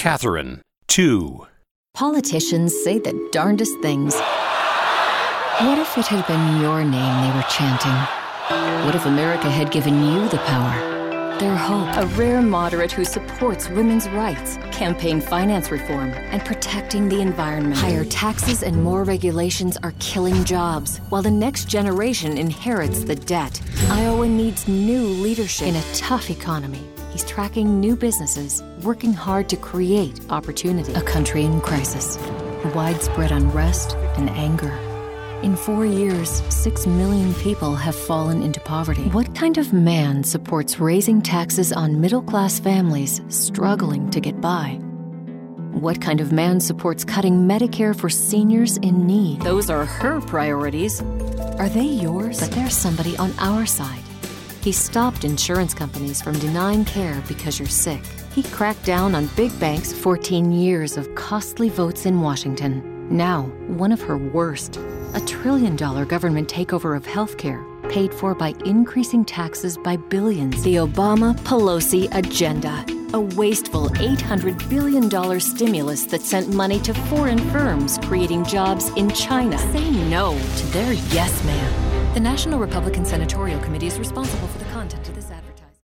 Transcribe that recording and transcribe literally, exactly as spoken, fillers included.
Catherine, two. Politicians say the darndest things. What if it had been your name they were chanting? What if America had given you the power? Their hope, a rare moderate who supports women's rights, campaign finance reform, and protecting the environment. Higher taxes and more regulations are killing jobs, while the next generation inherits the debt. Iowa needs new leadership in a tough economy. He's tracking new businesses, working hard to create opportunity. A country in crisis, widespread unrest and anger. In four years, six million people have fallen into poverty. What kind of man supports raising taxes on middle-class families struggling to get by? What kind of man supports cutting Medicare for seniors in need? Those are her priorities. Are they yours? But there's somebody on our side. He stopped insurance companies from denying care because you're sick. He cracked down on big banks' fourteen years of costly votes in Washington. Now, one of her worst, a trillion dollar government takeover of healthcare, paid for by increasing taxes by billions. The Obama-Pelosi agenda, a wasteful eight hundred billion dollars stimulus that sent money to foreign firms creating jobs in China. Say no to their yes man. The National Republican Senatorial Committee is responsible for the content of this advertisement.